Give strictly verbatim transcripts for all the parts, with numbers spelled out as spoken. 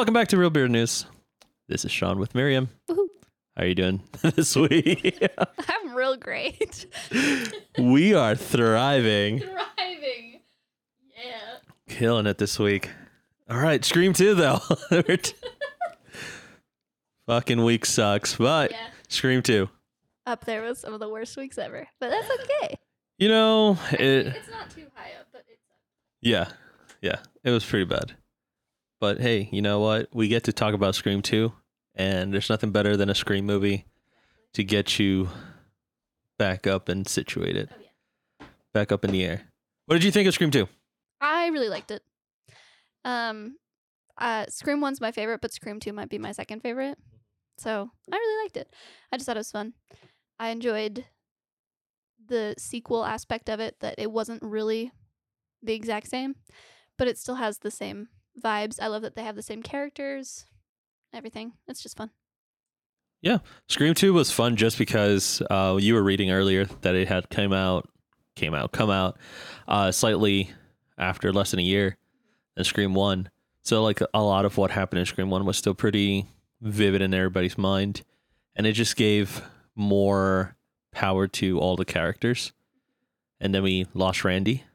welcome back to Real Beard News. This is Sean with Miriam. Woohoo. How are you doing this week? I'm real great. We are thriving. Thriving. Yeah. Killing it this week. All right, Scream two, though. Fucking week sucks, but Yeah. Scream two. Up there with some of the worst weeks ever, but that's okay. You know, it, It's not too high up, but it's up. yeah, yeah, it was pretty bad. But hey, you know what? We get to talk about Scream two, and there's nothing better than a Scream movie to get you back up and situated. Oh, yeah. Back up in the air. What did you think of Scream two? I really liked it. Um, uh, Scream one's my favorite, but Scream two might be my second favorite. So I really liked it. I just thought it was fun. I enjoyed the sequel aspect of it, that it wasn't really the exact same, but it still has the same vibes. I love that they have the same characters, everything. It's just fun. Yeah, Scream two was fun just because uh, you were reading earlier that it had came out, came out, come out uh, slightly after less than a year than Scream one. So like a lot of what happened in Scream one was still pretty vivid in everybody's mind, and it just gave more power to all the characters. And then we lost Randy.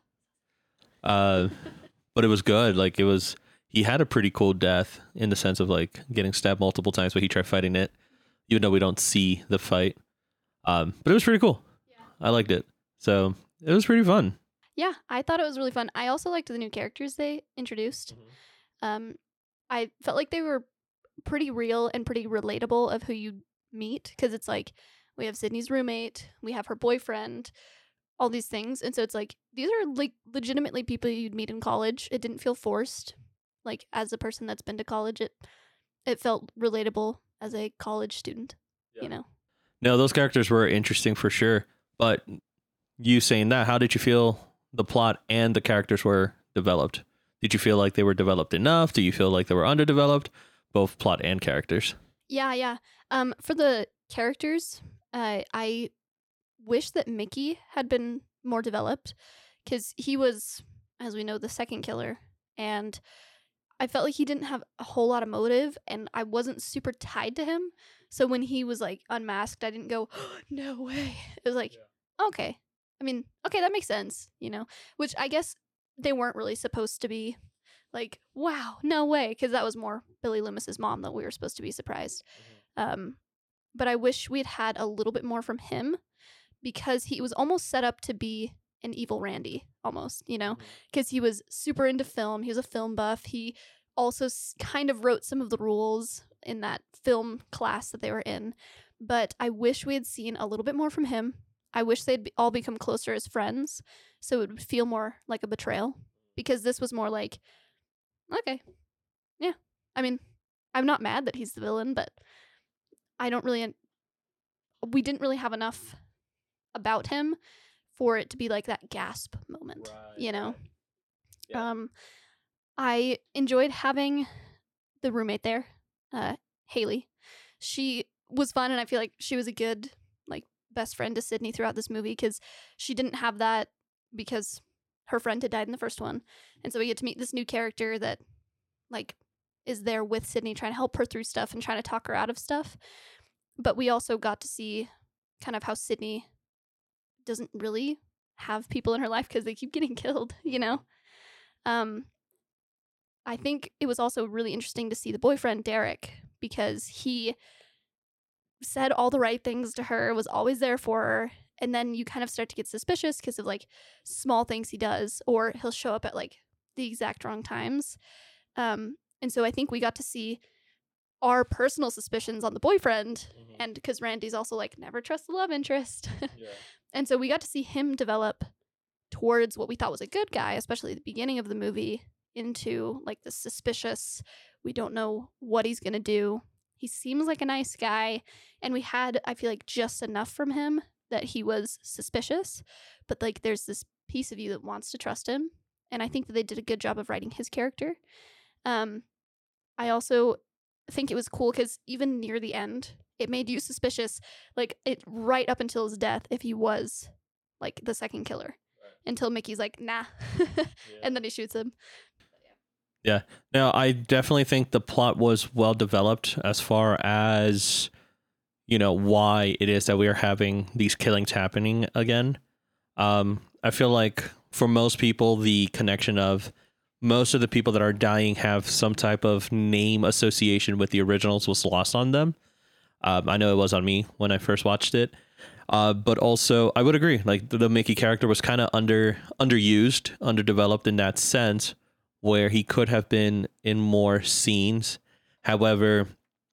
Uh, but it was good. Like it was, he had a pretty cool death in the sense of like getting stabbed multiple times, but he tried fighting it, even though we don't see the fight. Um, but it was pretty cool. Yeah. I liked it. So it was pretty fun. Yeah, I thought it was really fun. I also liked the new characters they introduced. Um, I felt like they were pretty real and pretty relatable of who you meet, because it's like we have Sydney's roommate, we have her boyfriend, all these things, and so it's like these are like legitimately people you'd meet in college. It didn't feel forced. Like as a person that's been to college, it it felt relatable as a college student. Yeah. You know. No, those characters were interesting for sure. But you saying that, how did you feel the plot and the characters were developed? Did you feel like they were developed enough? Do you feel like they were underdeveloped? Both plot and characters. Yeah, yeah. Um, for the characters, uh, I wish that Mickey had been more developed, because he was, as we know, the second killer, and I felt like he didn't have a whole lot of motive, and I wasn't super tied to him. So when he was like unmasked, I didn't go, oh, no way. It was like, yeah. Okay. I mean, okay, that makes sense, you know, which I guess they weren't really supposed to be like, wow, no way, because that was more Billy Loomis's mom that we were supposed to be surprised. Mm-hmm. Um, but I wish we'd had a little bit more from him, because he was almost set up to be an evil Randy, almost, you know, because he was super into film. He was a film buff. He also s- kind of wrote some of the rules in that film class that they were in. But I wish we had seen a little bit more from him. I wish they'd be- all become closer as friends, so it would feel more like a betrayal, because this was more like, okay, yeah. I mean, I'm not mad that he's the villain, but I don't really, we didn't really have enough about him for it to be like that gasp moment, right, you know? Right. Yeah. Um, I enjoyed having the roommate there, uh, Haley. She was fun, and I feel like she was a good, like, best friend to Sydney throughout this movie, because she didn't have that because her friend had died in the first one. And so we get to meet this new character that, like, is there with Sydney, trying to help her through stuff and trying to talk her out of stuff. But we also got to see kind of how Sydney doesn't really have people in her life because they keep getting killed, you know? Um, I think it was also really interesting to see the boyfriend, Derek, because he said all the right things to her, was always there for her, and then you kind of start to get suspicious because of, like, small things he does, or he'll show up at, like, the exact wrong times. Um, and so I think we got to see our personal suspicions on the boyfriend, mm-hmm. and because Randy's also, like, never trust the love interest. Yeah. And so we got to see him develop towards what we thought was a good guy, especially at the beginning of the movie, into, like, the suspicious, we don't know what he's going to do. He seems like a nice guy, and we had, I feel like, just enough from him that he was suspicious, but, like, there's this piece of you that wants to trust him, and I think that they did a good job of writing his character. Um, I also think it was cool because even near the end, it made you suspicious, like, it right up until his death, if he was, like, the second killer, right. Until Mickey's like, nah, yeah. And then he shoots him. Yeah. Now, I definitely think the plot was well developed as far as, you know, why it is that we are having these killings happening again. Um, I feel like for most people, the connection of most of the people that are dying have some type of name association with the originals was lost on them. Um, I know it was on me when I first watched it. Uh, but also, I would agree. Like the, the Mickey character was kind of under underused, underdeveloped in that sense, where he could have been in more scenes. However,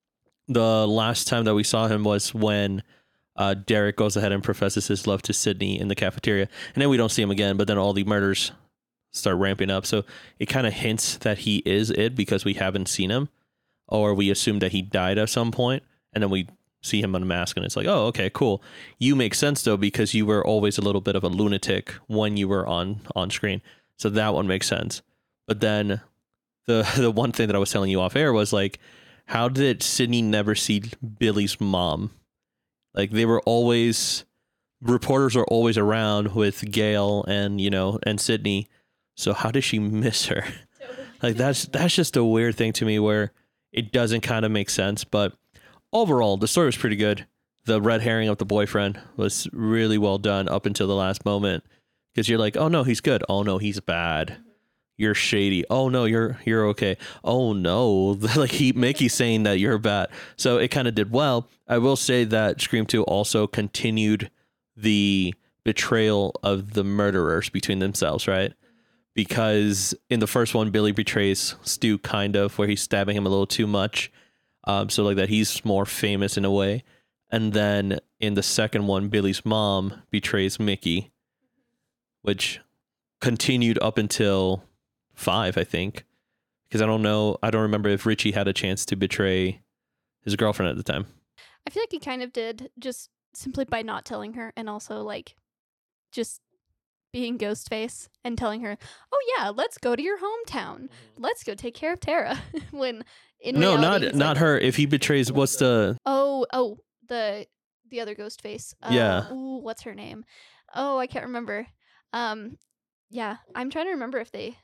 the last time that we saw him was when uh, Derek goes ahead and professes his love to Sydney in the cafeteria, and then we don't see him again. But then all the murders start ramping up, so it kind of hints that he is it because we haven't seen him, or we assume that he died at some point, and then we see him unmasked, and it's like, oh, okay, cool. You make sense though because you were always a little bit of a lunatic when you were on on screen, so that one makes sense. But then the the one thing that I was telling you off air was like, how did Sydney never see Billy's mom? Like they were always reporters are always around with Gail and you know and Sydney, so how did she miss her? Like that's that's just a weird thing to me where it doesn't kind of make sense. But overall, the story was pretty good. The red herring of the boyfriend was really well done up until the last moment because you're like, oh no, he's good. Oh no, he's bad. You're shady. Oh no, you're you're okay. Oh no, like he Mickey's saying that you're bad. So it kind of did well. I will say that Scream two also continued the betrayal of the murderers between themselves, right? Because in the first one, Billy betrays Stu kind of where he's stabbing him a little too much. Um, so like that he's more famous in a way. And then in the second one, Billy's mom betrays Mickey, which continued up until five, I think, because I don't know. I don't remember if Richie had a chance to betray his girlfriend at the time. I feel like he kind of did, just simply by not telling her, and also like just being Ghostface and telling her, "Oh yeah, let's go to your hometown. Let's go take care of Tara." When in no, reality, not he's not like, her. If he betrays, what's the? Oh, oh, the the other Ghostface. Uh, Yeah. Ooh, what's her name? Oh, I can't remember. Um, yeah, I'm trying to remember if they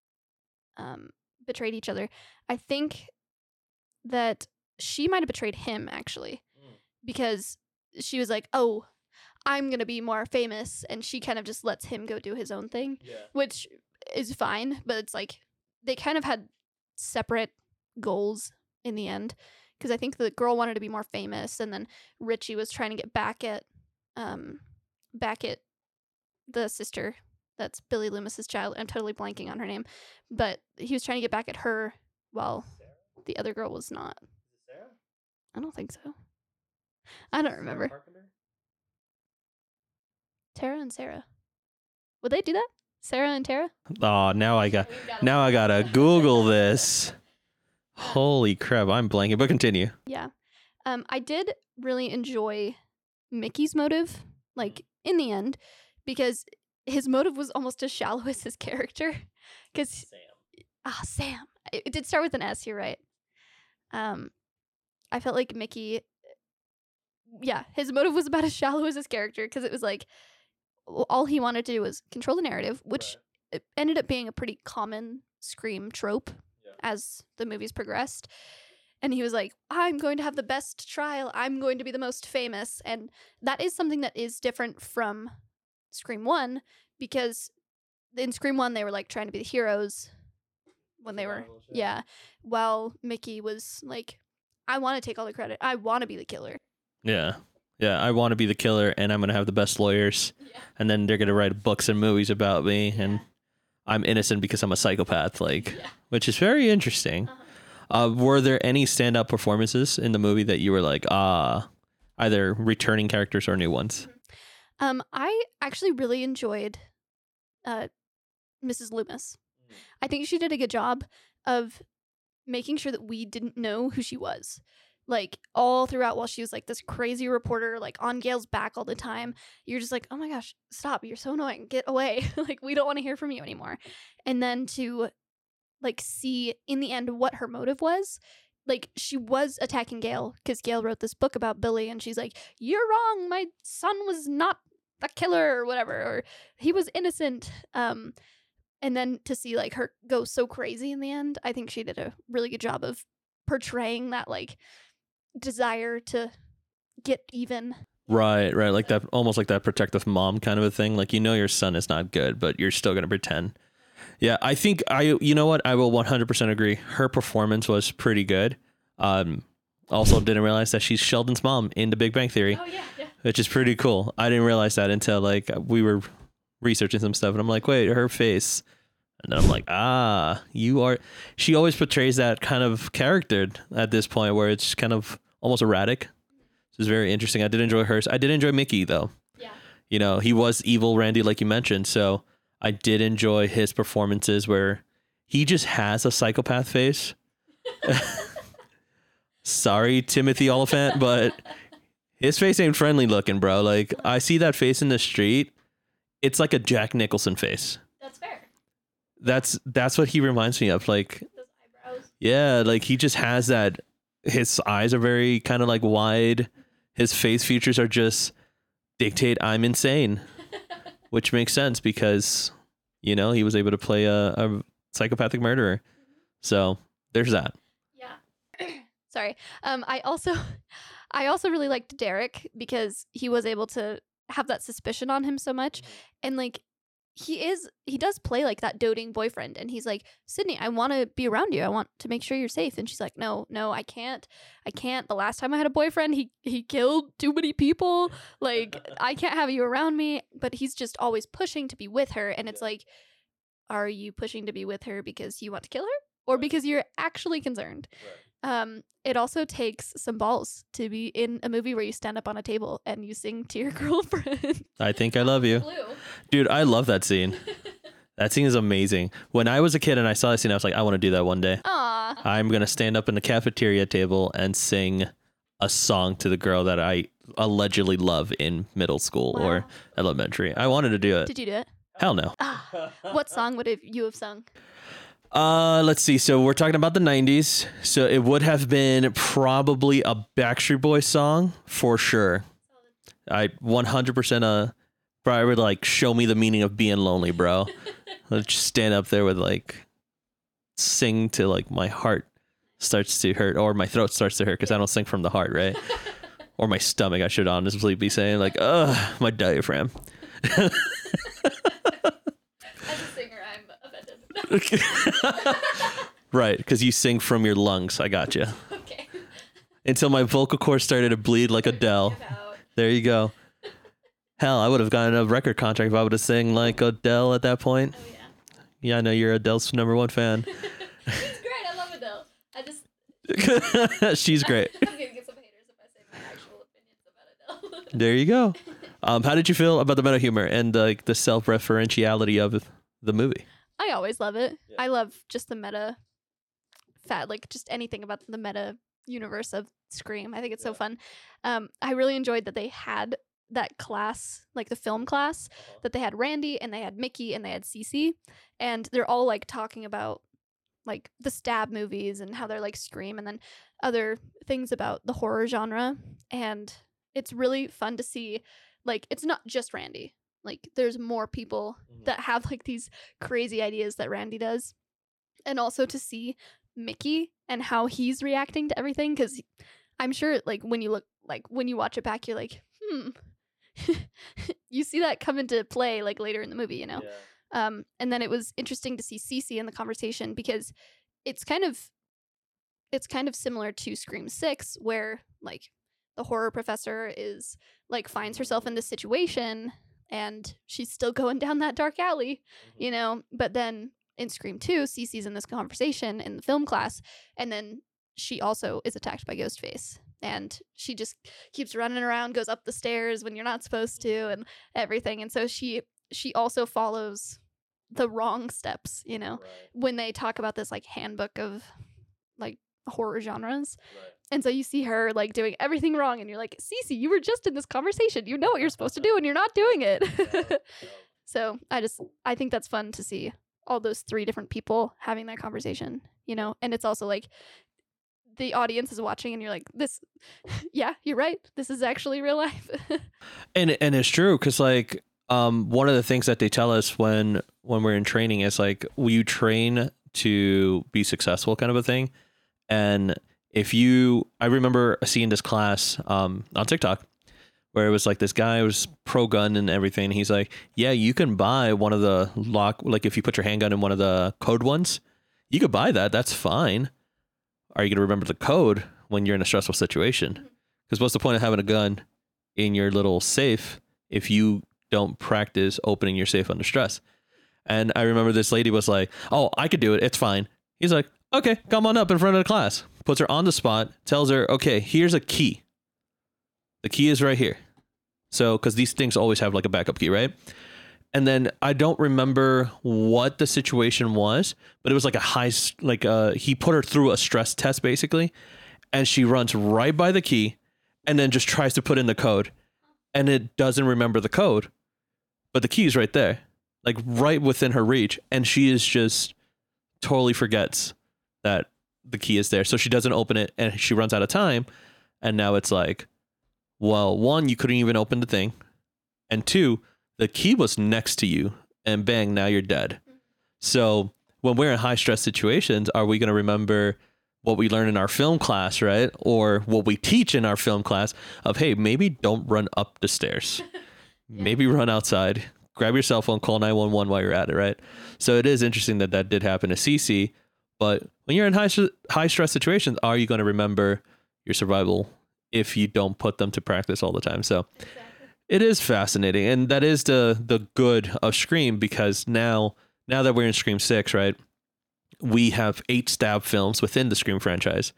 um betrayed each other. I think that she might have betrayed him actually, because she was like, "Oh, I'm gonna be more famous," and she kind of just lets him go do his own thing, Yeah. which is fine. But it's like they kind of had separate goals in the end, because I think the girl wanted to be more famous, and then Richie was trying to get back at, um, back at the sister that's Billy Loomis's child. I'm totally blanking on her name, but he was trying to get back at her while the other girl was not. I don't think so. I don't remember. Tara and Sarah. Would they do that? Sarah and Tara? Oh, now I got. Now I gotta Google this. Holy crap! I'm blanking. But continue. Yeah. Um, I did really enjoy Mickey's motive, like in the end, because his motive was almost as shallow as his character. Because ah, Sam. It, it did start with an S. You're right. Um, I felt like Mickey. Yeah, his motive was about as shallow as his character, because it was like all he wanted to do was control the narrative, which it ended up being a pretty common Scream trope as the movies progressed. And he was like, I'm going to have the best trial. I'm going to be the most famous. And that is something that is different from Scream one, because in Scream one, they were like trying to be the heroes when they were, yeah, while Mickey was like, I want to take all the credit. I want to be the killer. Yeah. Yeah, I want to be the killer, and I'm going to have the best lawyers, yeah. And then they're going to write books and movies about me, yeah. And I'm innocent because I'm a psychopath, like, yeah. Which is very interesting. Uh-huh. Uh, were there any standout performances in the movie that you were like, ah, either returning characters or new ones? Um, I actually really enjoyed uh, Missus Loomis. Mm. I think she did a good job of making sure that we didn't know who she was. Like, all throughout, while she was, like, this crazy reporter, like, on Gail's back all the time, you're just like, oh my gosh, stop, you're so annoying, get away. Like, we don't want to hear from you anymore. And then to, like, see, in the end, what her motive was. Like, she was attacking Gail, because Gail wrote this book about Billy, and she's like, you're wrong, my son was not a killer, or whatever, or he was innocent. Um, and then to see like her go so crazy in the end, I think she did a really good job of portraying that like desire to get even. Right, right. Like that, almost like that protective mom kind of a thing. Like, you know, your son is not good, but you're still going to pretend. Yeah, I think I, you know what? I will one hundred percent agree. Her performance was pretty good. Um, also didn't realize that she's Sheldon's mom in The Big Bang Theory, Oh yeah, yeah. which is pretty cool. I didn't realize that until like we were researching some stuff and I'm like, wait, her face. And then I'm like, ah, you are, she always portrays that kind of character at this point where it's kind of almost erratic. It's very interesting. I did enjoy hers. I did enjoy Mickey though. Yeah. You know, he was evil Randy, like you mentioned. So I did enjoy his performances where he just has a psychopath face. Sorry, Timothy Oliphant, but his face ain't friendly looking, bro. Like, I see that face in the street. It's like a Jack Nicholson face. That's fair. That's that's what he reminds me of. Like, Those eyebrows. yeah, like he just has that. His eyes are very kind of like wide. His face features are just dictate I'm insane, which makes sense because, you know, he was able to play a, a psychopathic murderer. So there's that. Yeah. Sorry. Um, I also, I also really liked Derek because he was able to have that suspicion on him so much, and like, he is, he does play like that doting boyfriend, and he's like, Sydney, I want to be around you. I want to make sure you're safe. And she's like, no, no, I can't. I can't. The last time I had a boyfriend, he he killed too many people. Like, I can't have you around me. But he's just always pushing to be with her, and it's like, are you pushing to be with her because you want to kill her, or because you're actually concerned? Um, it also takes some balls to be in a movie where you stand up on a table and you sing to your girlfriend. I think I love you. Blue. Dude, I love that scene. That scene is amazing. When I was a kid and I saw that scene, I was like, I want to do that one day. Aw. I'm going to stand up in the cafeteria table and sing a song to the girl that I allegedly love in middle school Wow. or elementary. I wanted to do it. Did you do it? Hell no. Ah, what song would have you have sung? Uh, let's see. So we're talking about the nineties. So it would have been probably a Backstreet Boys song for sure. I one hundred percent uh probably would like show me the meaning of being lonely, bro. Let's just stand up there with like sing to like my heart starts to hurt or my throat starts to hurt because I don't sing from the heart, right? Or my stomach, I should honestly be saying like, ugh, my diaphragm. As a singer, I'm offended. Right, because you sing from your lungs. I got you. Okay. Until my vocal cords started to bleed like Adele. There you go. Hell, I would have gotten a record contract if I would have sang like Adele at that point. Oh yeah. Yeah, I know you're Adele's number one fan. It's great. I love Adele. I just She's great. I'm gonna get some haters if I say my actual opinions about Adele. There you go. Um, how did you feel about the meta humor and like the self-referentiality of the movie? I always love it. Yeah. I love just the meta fat, like just anything about the meta universe of Scream. I think it's yeah. so fun. Um, I really enjoyed that they had that class, like the film class, uh-huh. that they had Randy and they had Mickey and they had Cece, and they're all like talking about like the stab movies and how they're like Scream and then other things about the horror genre. And it's really fun to see, like, it's not just Randy. Like, there's more people mm-hmm. that have like these crazy ideas that Randy does. And also to see Mickey and how he's reacting to everything, because I'm sure like when you look, like when you watch it back, you're like, hmm. You see that come into play like later in the movie, you know? Yeah. Um, and then it was interesting to see Cece in the conversation because it's kind of it's kind of similar to Scream six, where like the horror professor is like finds herself in this situation and she's still going down that dark alley, mm-hmm. you know, but then in Scream two, Cece's in this conversation in the film class, and then she also is attacked by Ghostface. And she just keeps running around, goes up the stairs when you're not supposed to, and everything. And so she she also follows the wrong steps, you know, right. when they talk about this like handbook of like horror genres. Right. And so you see her like doing everything wrong, and you're like, Cece, you were just in this conversation. You know what you're supposed to do, and you're not doing it. Yeah, yeah. So I just I think that's fun to see all those three different people having that conversation, you know. And it's also like the audience is watching and you're like, this, yeah, you're right. This is actually real life. and and it's true. Cause like, Um, one of the things that they tell us when when we're in training is like, will you train to be successful, kind of a thing. And if you, I remember seeing this class um, on TikTok where it was like this guy was pro gun and everything. He's like, yeah, you can buy one of the lock, like if you put your handgun in one of the code ones, you could buy that. That's fine. Are you going to remember the code when you're in a stressful situation? Because what's the point of having a gun in your little safe if you don't practice opening your safe under stress? And I remember this lady was like, oh, I could do it. It's fine. He's like, okay, come on up in front of the class. Puts her on the spot, tells her, okay, here's a key. The key is right here. So, because these things always have like a backup key, right? And then I don't remember what the situation was, but it was like a high, like uh, he put her through a stress test basically. And she runs right by the key and then just tries to put in the code. And it doesn't remember the code, but the key is right there, like right within her reach. And she is just totally forgets that the key is there. So she doesn't open it and she runs out of time. And now it's like, well, one, you couldn't even open the thing. And two, the key was next to you and bang, now you're dead. So when we're in high stress situations, are we going to remember what we learn in our film class, right? Or what we teach in our film class of, hey, maybe don't run up the stairs. yeah. Maybe run outside, grab your cell phone, call nine one one while you're at it, right? So it is interesting that that did happen to Cece. But when you're in high, high stress situations, are you going to remember your survival if you don't put them to practice all the time? So exactly. It is fascinating. And that is the the good of Scream, because now, now that we're in Scream six, right? We have eight stab films within the Scream franchise.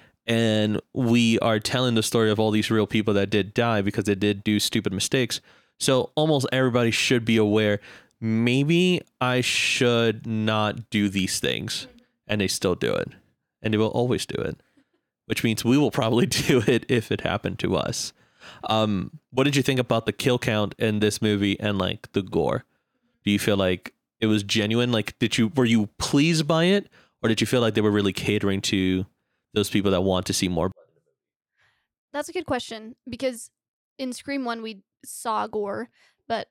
And we are telling the story of all these real people that did die because they did do stupid mistakes. So almost everybody should be aware, maybe I should not do these things. And they still do it. And they will always do it. Which means we will probably do it if it happened to us. Um, what did you think about the kill count in this movie and like the gore? Do you feel like it was genuine? Like, did you, were you pleased by it? Or did you feel like they were really catering to those people that want to see more? That's a good question, because in Scream one, we saw gore, but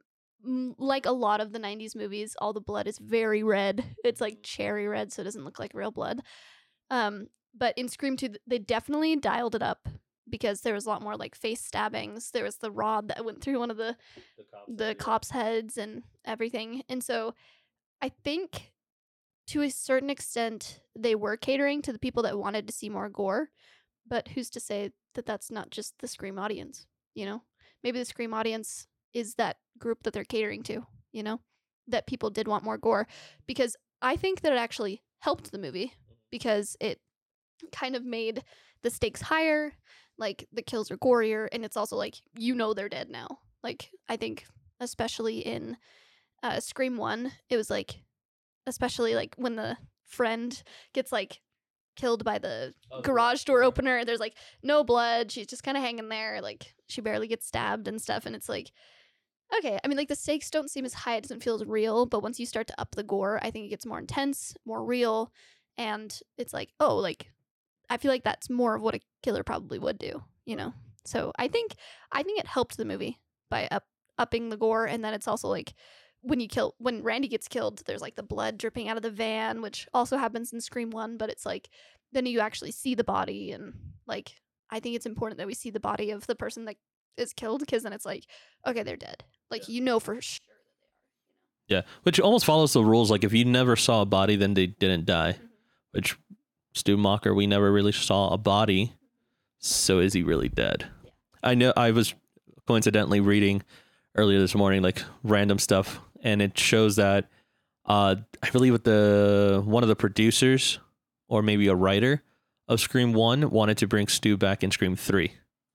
like a lot of the nineties movies, all the blood is very red. It's like cherry red, so it doesn't look like real blood. Um, but in Scream two, they definitely dialed it up because there was a lot more like face stabbings. There was the rod that went through one of the the cops, the cops' heads and everything. And so I think to a certain extent, they were catering to the people that wanted to see more gore. But who's to say that that's not just the Scream audience, you know? Maybe the Scream audience is that group that they're catering to, you know? That people did want more gore. Because I think that it actually helped the movie, because it kind of made the stakes higher, like the kills are gorier, and it's also like, you know, they're dead now. Like, I think especially in uh, Scream one, it was like, especially like when the friend gets like killed by the oh, garage door opener, there's like no blood, she's just kind of hanging there, like she barely gets stabbed and stuff, and it's like, okay, I mean, like the stakes don't seem as high, it doesn't feel as real, but once you start to up the gore, I think it gets more intense, more real, and it's like, oh, like I feel like that's more of what a killer probably would do, you know? So I think I think it helped the movie by up upping the gore. And then it's also like when you kill when Randy gets killed, there's like the blood dripping out of the van, which also happens in Scream one, but it's like then you actually see the body, and like I think it's important that we see the body of the person that is killed, because then it's like, okay, they're dead. Like, yeah. You know for sure that they are. You know? Yeah, which almost follows the rules. Like if you never saw a body, then they didn't die. Mm-hmm. Which Stu Macher, we never really saw a body, so is he really dead? Yeah. I know I was coincidentally reading earlier this morning, like random stuff, and it shows that uh, I believe with the one of the producers or maybe a writer of Scream one wanted to bring Stu back in Scream three.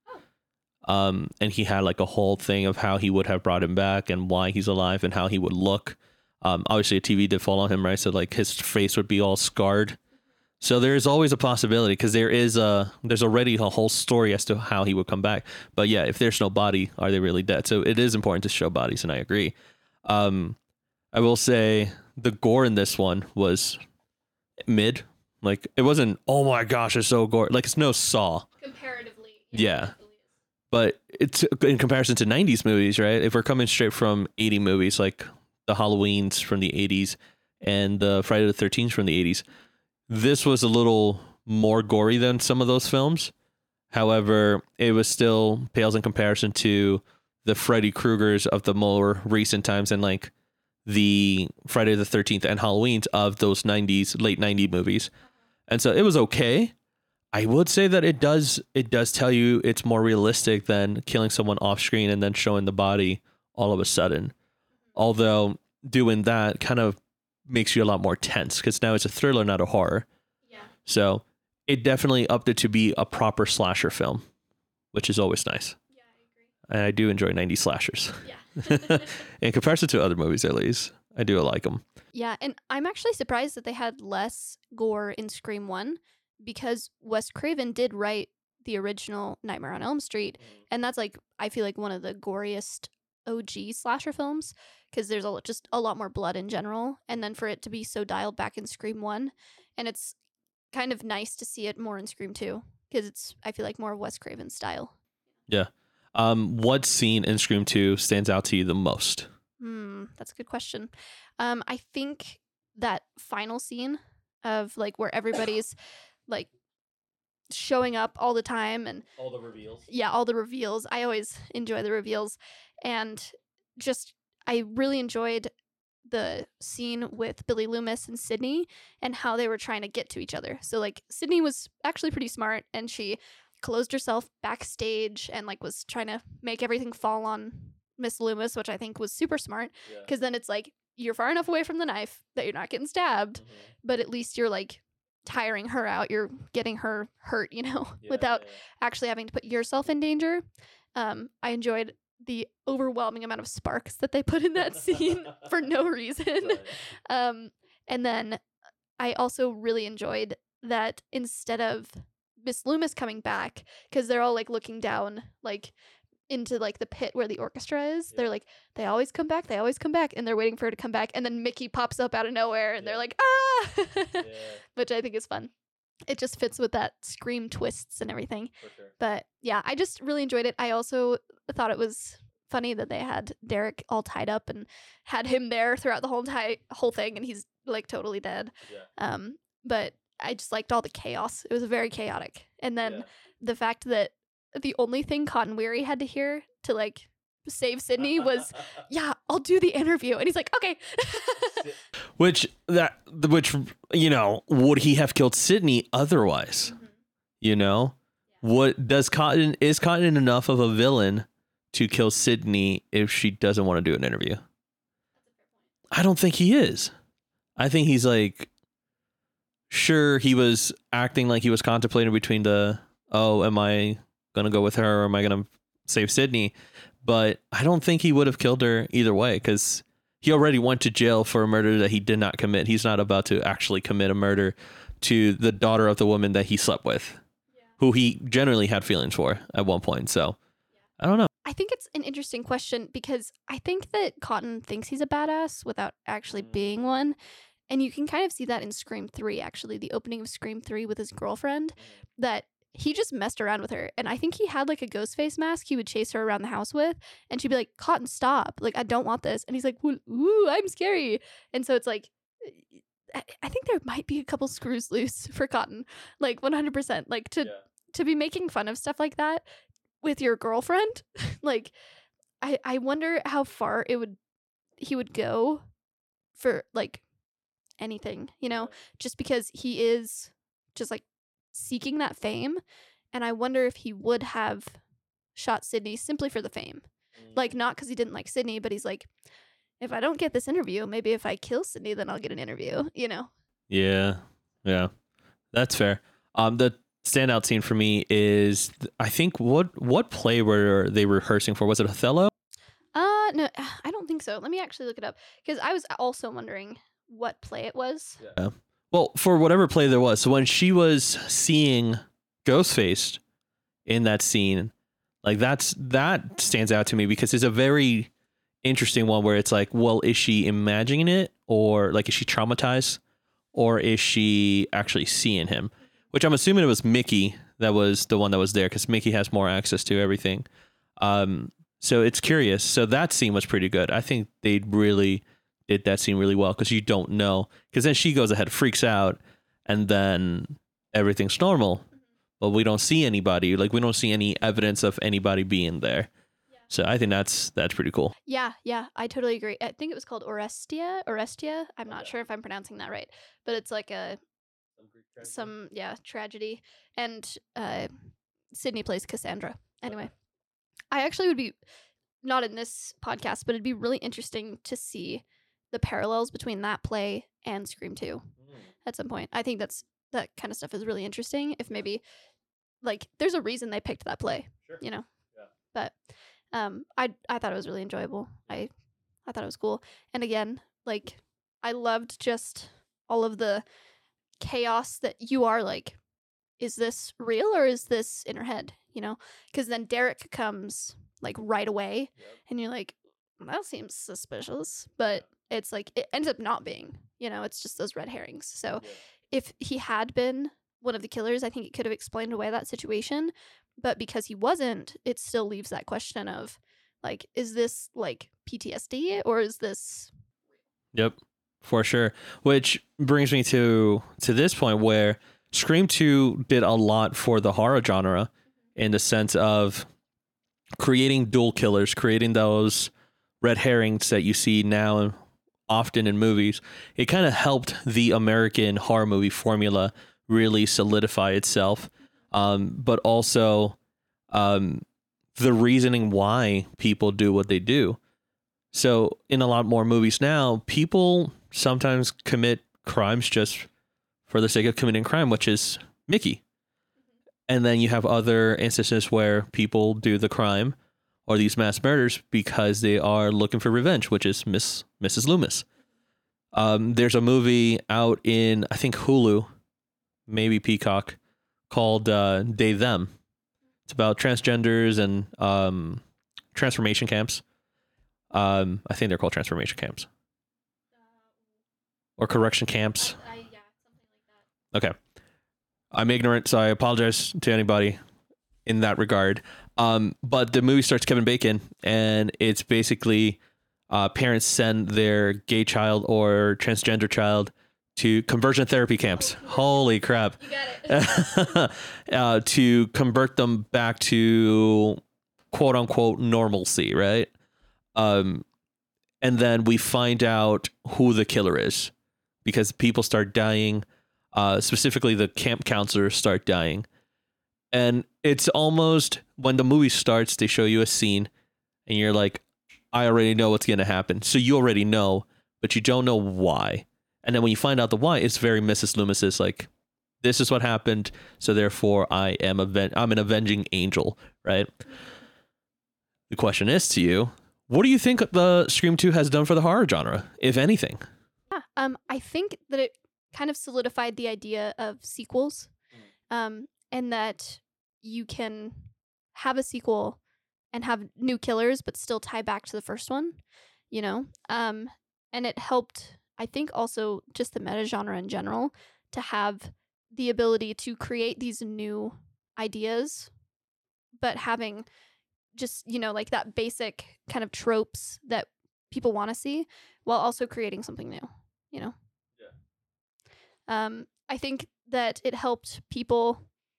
Oh. Um, and he had like a whole thing of how he would have brought him back and why he's alive and how he would look. Um, obviously, a T V did fall on him, right? So like his face would be all scarred. So there is always a possibility, because there is a there's already a whole story as to how he would come back. But yeah, if there's no body, are they really dead? So it is important to show bodies, and I agree. Um, I will say the gore in this one was mid. Like it wasn't, oh my gosh, it's so gore. Like it's no Saw. Comparatively. Yeah. But it's in comparison to nineties movies, right? If we're coming straight from eighty movies, like the Halloweens from the eighties and the Friday the thirteenth from the eighties, this was a little more gory than some of those films. However, it was still pales in comparison to the Freddy Kruegers of the more recent times and like the Friday the thirteenth and Halloweens of those nineties, late nineties movies. And so it was okay. I would say that it does it does tell you it's more realistic than killing someone off screen and then showing the body all of a sudden. Although doing that kind of makes you a lot more tense because now it's a thriller, not a horror. Yeah. So it definitely upped it to be a proper slasher film, which is always nice. Yeah, I agree. And I do enjoy nineties slashers. Yeah. In comparison to other movies, at least, I do like them. Yeah, and I'm actually surprised that they had less gore in Scream one because Wes Craven did write the original Nightmare on Elm Street, and that's like I feel like one of the goriest O G slasher films because there's a, lo- just a lot more blood in general, and then for it to be so dialed back in Scream one, and it's kind of nice to see it more in Scream two because it's I feel like more of Wes Craven's style. Yeah. Um, what scene in Scream two stands out to you the most? Hmm, that's a good question. Um, I think that final scene of like where everybody's like showing up all the time and All the reveals. yeah, all the reveals. I always enjoy the reveals, and just I really enjoyed the scene with Billy Loomis and Sydney and how they were trying to get to each other. So like Sydney was actually pretty smart and she closed herself backstage and like was trying to make everything fall on Miss Loomis, which I think was super smart because then it's like you're far enough away from the knife that you're not getting stabbed, Mm-hmm. but at least you're like tiring her out. You're getting her hurt, you know, without actually having to put yourself in danger. Um, I enjoyed the overwhelming amount of sparks that they put in that scene for no reason. Um, and then I also really enjoyed that instead of Miss Loomis coming back, because they're all like looking down, like into like the pit where the orchestra is. Yeah. They're like, they always come back, they always come back, and they're waiting for her to come back, and then Mickey pops up out of nowhere, and Yeah. they're like, ah, Yeah, which I think is fun. It just fits with that Scream twists and everything. for sure. But yeah, I just really enjoyed it. I also thought it was funny that they had Derek all tied up and had him there throughout the whole entire whole thing, and he's like totally dead. Yeah. Um, but I just liked all the chaos. It was very chaotic, and then Yeah. the fact that the only thing Cotton Weary had to hear to like save Sydney was, "Yeah, I'll do the interview," and he's like, "Okay." Which that which you know would he have killed Sydney otherwise? Mhm. You know, what does Cotton is Cotton enough of a villain to kill Sydney if she doesn't want to do an interview? I don't think he is. I think he's like, sure, he was acting like he was contemplating between the, oh, am I gonna go with her or am I gonna save Sydney? But I don't think he would have killed her either way because he already went to jail for a murder that he did not commit. He's not about to actually commit a murder to the daughter of the woman that he slept with, who he generally had feelings for at one point. So I don't know. I think it's an interesting question because I think that Cotton thinks he's a badass without actually being one. And you can kind of see that in Scream three, actually, the opening of Scream three with his girlfriend, that he just messed around with her. And I think he had like a ghost face mask he would chase her around the house with. And she'd be like, Cotton, stop. Like, I don't want this. And he's like, well, ooh, I'm scary. And so it's like, I I think there might be a couple screws loose for Cotton, like one hundred percent. Like to, to be making fun of stuff like that with your girlfriend. Like, I, I wonder how far it would, he would go for like anything, you know, just because he is just like seeking that fame. And I wonder if he would have shot Sydney simply for the fame. Like, not because he didn't like Sydney, but he's like, if I don't get this interview, maybe if I kill Sydney, then I'll get an interview, you know? Yeah, yeah, that's fair. Um, the standout scene for me is I think what what play were they rehearsing for? Was it Othello? Uh, no, I don't think so. Let me actually look it up because I was also wondering what play it was. Yeah. Well, for whatever play there was. So when she was seeing Ghostface in that scene, like that's that stands out to me because it's a very interesting one where it's like, well, is she imagining it or like is she traumatized or is she actually seeing him? Which I'm assuming it was Mickey that was the one that was there because Mickey has more access to everything. Um, so it's curious. So that scene was pretty good. I think they really did that scene really well because you don't know. Because then she goes ahead, freaks out, and then everything's normal. But we don't see anybody. Like, we don't see any evidence of anybody being there. Yeah. So I think that's that's pretty cool. Yeah, yeah, I totally agree. I think it was called Orestia. Orestia. I'm not yeah. sure if I'm pronouncing that right, but it's like a some, some yeah tragedy. And uh, Sydney plays Cassandra. Anyway, I actually would be not in this podcast, but it'd be really interesting to see the parallels between that play and Scream two mm. at some point. I think that's that kind of stuff is really interesting. If maybe like there's a reason they picked that play, sure. you know. Yeah. But um, I I thought it was really enjoyable. I I thought it was cool. And again, like I loved just all of the chaos that you are like, is this real or is this in her head? You know, because then Derek comes like right away, yep. and you're like, that seems suspicious, but it's like it ends up not being. You know, it's just those red herrings. So yeah. if he had been one of the killers, I think it could have explained away that situation. But because he wasn't, it still leaves that question of like, is this like P T S D or is this? Yep, for sure. Which brings me to to this point where Scream two did a lot for the horror genre in the sense of creating dual killers, creating those red herrings that you see now often in movies. It kind of helped the American horror movie formula really solidify itself, um, but also um, the reasoning why people do what they do. So in a lot more movies now, people sometimes commit crimes just for the sake of committing crime, which is Mickey. And then you have other instances where people do the crime or these mass murders because they are looking for revenge, which is Miss Missus Loomis. Um, there's a movie out in, I think, Hulu, maybe Peacock, called uh, They Them. It's about transgenders and um, transformation camps. Um, I think they're called transformation camps. Or correction camps. I, I, yeah, something like that. Okay. I'm ignorant, so I apologize to anybody in that regard. Um, but the movie starts Kevin Bacon, and it's basically uh, parents send their gay child or transgender child to conversion therapy camps. Oh, Holy crap. You got it. uh, to convert them back to quote unquote normalcy, right? Um, and then we find out who the killer is because people start dying. Uh, specifically, the camp counselors start dying. And it's almost when the movie starts, they show you a scene and you're like, I already know what's going to happen. So you already know, but you don't know why. And then when you find out the why, it's very Missus Loomis's like, this is what happened. So therefore, I am aven- I'm an avenging angel, right? The question is to you, what do you think the Scream two has done for the horror genre, if anything? Yeah, um, I think that it kind of solidified the idea of sequels, um, and that you can have a sequel and have new killers, but still tie back to the first one, you know? Um, and it helped, I think, also just the meta genre in general to have the ability to create these new ideas, but having just, you know, like that basic kind of tropes that people want to see while also creating something new, you know? Yeah. Um, I think that it helped people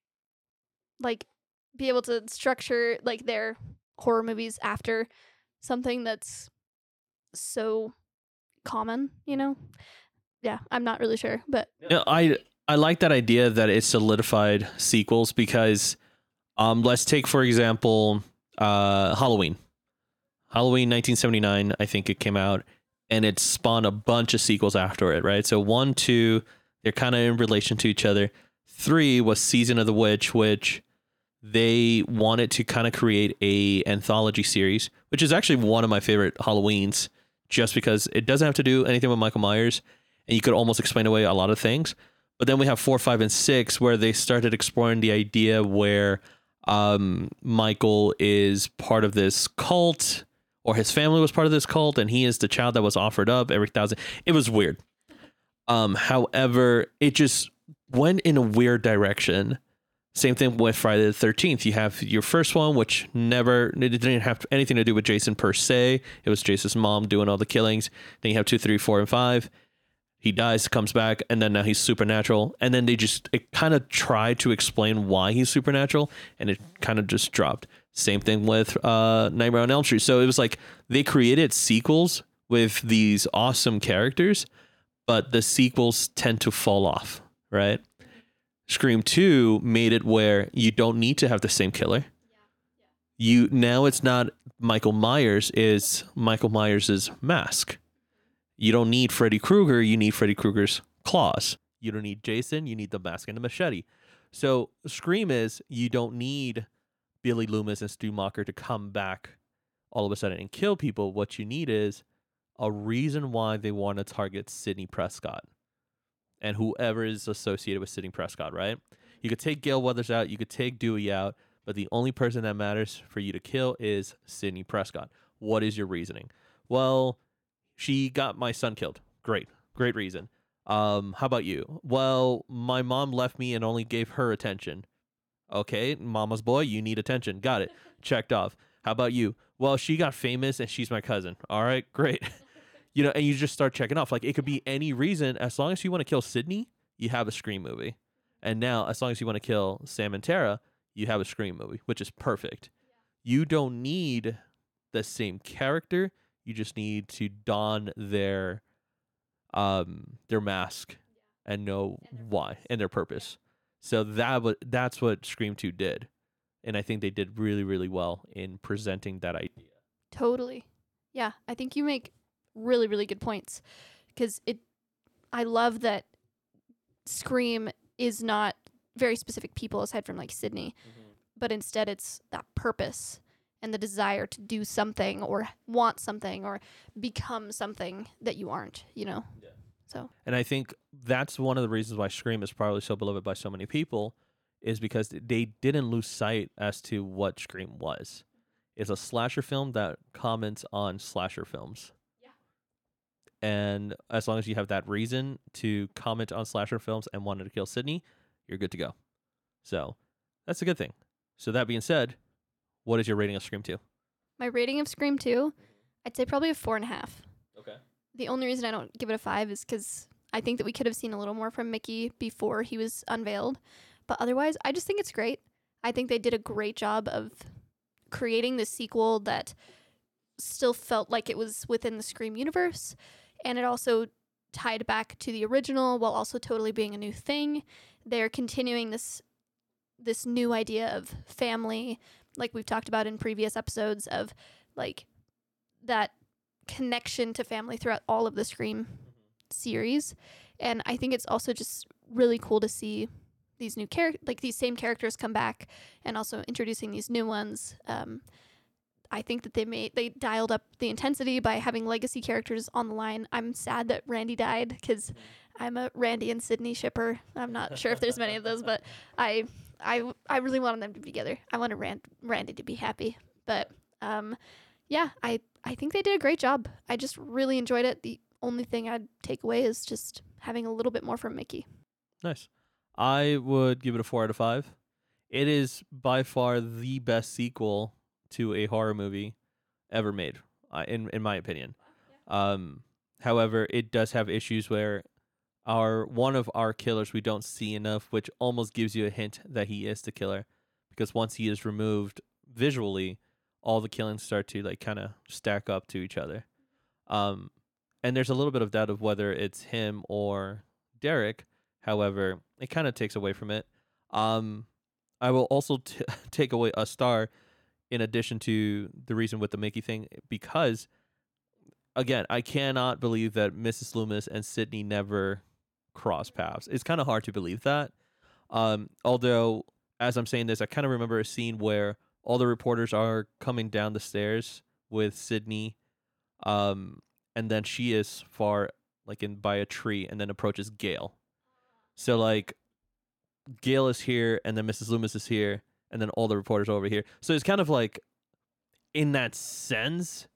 like be able to structure like their horror movies after something that's so common, you know? Yeah, I'm not really sure, but no, I I like that idea that it solidified sequels because um let's take for example uh Halloween. Halloween nineteen seventy-nine, I think it came out, and it spawned a bunch of sequels after it, right? So one, two, they're kind of in relation to each other. Three was Season of the Witch, which they wanted to kind of create a anthology series, which is actually one of my favorite Halloweens, just because it doesn't have to do anything with Michael Myers, and you could almost explain away a lot of things. But then we have four, five, and six, where they started exploring the idea where um, Michael is part of this cult, or his family was part of this cult, and he is the child that was offered up every thousand. It was weird. Um, however, it just went in a weird direction Same thing with Friday the thirteenth. You have your first one, which never, it didn't have anything to do with Jason per se. It was Jason's mom doing all the killings. Then you have two, three, four, and five. He dies, comes back, and then now he's supernatural. And then they just, it kind of tried to explain why he's supernatural, and it kind of just dropped. Same thing with uh, Nightmare on Elm Street. So it was like they created sequels with these awesome characters, but the sequels tend to fall off, right? Scream two made it where you don't need to have the same killer. You now it's not Michael Myers, is Michael Myers' mask. You don't need Freddy Krueger, you need Freddy Krueger's claws. You don't need Jason, you need the mask and the machete. So Scream is you don't need Billy Loomis and Stu Macher to come back all of a sudden and kill people. What you need is a reason why they want to target Sidney Prescott and whoever is associated with Sidney Prescott, right? You could take Gail Weathers out, you could take Dewey out, but the only person that matters for you to kill is Sidney Prescott. What is your reasoning? Well, she got my son killed. Great. Great reason. Um, how about you? Well, my mom left me and only gave her attention. Okay, mama's boy, you need attention. Got it. Checked off. How about you? Well, she got famous and she's my cousin. All right, great. You know, and you just start checking off. Like, it could be any reason. As long as you want to kill Sidney, you have a Scream movie. And now, as long as you want to kill Sam and Tara, you have a Scream movie, which is perfect. You don't need the same character. You just need to don their um their mask and know why and their purpose. So that was that's what Scream two did. And I think they did really, really well in presenting that idea. Totally. Yeah, I think you make really, really good points. Because it, I love that Scream is not very specific people aside from like Sidney, mm-hmm. but instead it's that purpose and the desire to do something or want something or become something that you aren't, you know? Yeah. So. And I think that's one of the reasons why Scream is probably so beloved by so many people is because they didn't lose sight as to what Scream was. It's a slasher film that comments on slasher films. Yeah. And as long as you have that reason to comment on slasher films and wanted to kill Sidney, you're good to go. So that's a good thing. So that being said, what is your rating of Scream two? My rating of Scream two, I'd say probably a four and a half. Okay. The only reason I don't give it a five is because I think that we could have seen a little more from Mickey before he was unveiled. But otherwise, I just think it's great. I think they did a great job of creating this sequel that still felt like it was within the Scream universe. And it also tied back to the original while also totally being a new thing. They're continuing this this new idea of family, like we've talked about in previous episodes, of like that connection to family throughout all of the Scream series. And I think it's also just really cool to see these new characters, like these same characters come back and also introducing these new ones. Um, I think that they made, they dialed up the intensity by having legacy characters on the line. I'm sad that Randy died because I'm a Randy and Sidney shipper. I'm not sure if there's many of those, but I, I, I really wanted them to be together. I wanted Rand, Randy to be happy, but um, yeah, I, I think they did a great job. I just really enjoyed it. The only thing I'd take away is just having a little bit more from Mickey. Nice. I would give it a four out of five. It is by far the best sequel to a horror movie ever made, uh, in in my opinion. Um, however, it does have issues where our one of our killers we don't see enough, which almost gives you a hint that he is the killer, because once he is removed visually, all the killings start to like kind of stack up to each other. Um, and there's a little bit of doubt of whether it's him or Derek. However, it kind of takes away from it. Um, I will also t- take away a star in addition to the reason with the Mickey thing, because, again, I cannot believe that Missus Loomis and Sidney never crossed paths. It's kind of hard to believe that. Um, although, as I'm saying this, I kind of remember a scene where all the reporters are coming down the stairs with Sidney, um, and then she is far, like, in by a tree, and then approaches Gail. So, like, Gail is here, and then Missus Loomis is here, and then all the reporters are over here. So it's kind of like, in that sense,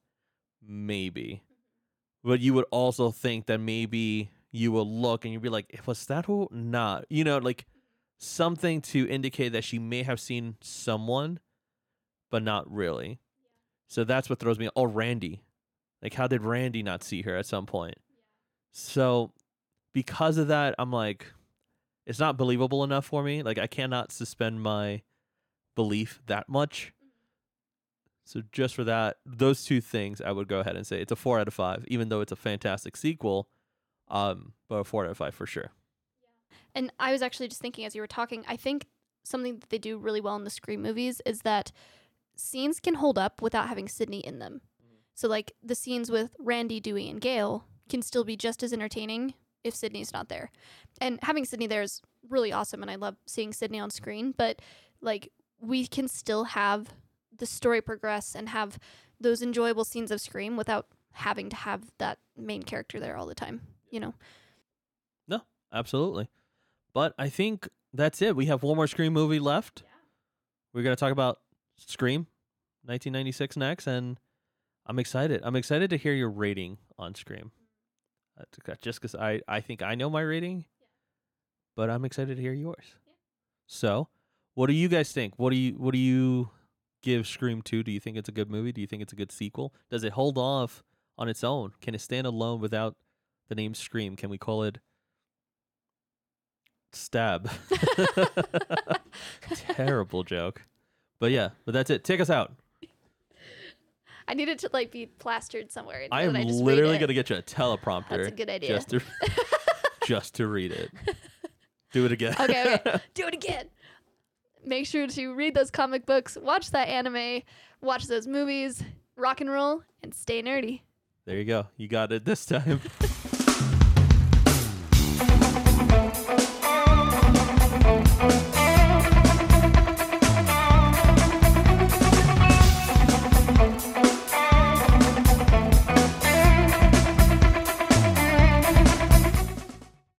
maybe. But you would also think that maybe you will look, and you'd be like, was that who? Nah. You know, like, something to indicate that she may have seen someone, but not really. So that's what throws me. Oh, Randy. Like, how did Randy not see her at some point? So because of that, I'm like, it's not believable enough for me. Like, I cannot suspend my belief that much. So just for that, those two things, I would go ahead and say it's a four out of five, even though it's a fantastic sequel. Um, but a four out of five for sure. And I was actually just thinking as you were talking, I think something that they do really well in the Scream movies is that scenes can hold up without having Sydney in them. Mm-hmm. So like the scenes with Randy, Dewey, and Gale can still be just as entertaining if Sydney's not there. And having Sydney there is really awesome, and I love seeing Sydney on screen, but like we can still have the story progress and have those enjoyable scenes of Scream without having to have that main character there all the time, you know? No, absolutely. But I think that's it. We have one more Scream movie left. Yeah. We're going to talk about Scream nineteen ninety-six next, and I'm excited. I'm excited to hear your rating on Scream. Uh, just because I, I think I know my rating, yeah. but I'm excited to hear yours. Yeah. So, what do you guys think? What do you What do you give Scream two? Do you think it's a good movie? Do you think it's a good sequel? Does it hold off on its own? Can it stand alone without the name Scream? Can we call it Stab? Terrible joke. But yeah, but that's it. Take us out. I need it to like be plastered somewhere. I am I literally going to get you a teleprompter. That's a good idea. Just to, just to read it. Do it again. Okay, okay. Do it again. Make sure to read those comic books, watch that anime, watch those movies, rock and roll, and stay nerdy. There you go. You got it this time.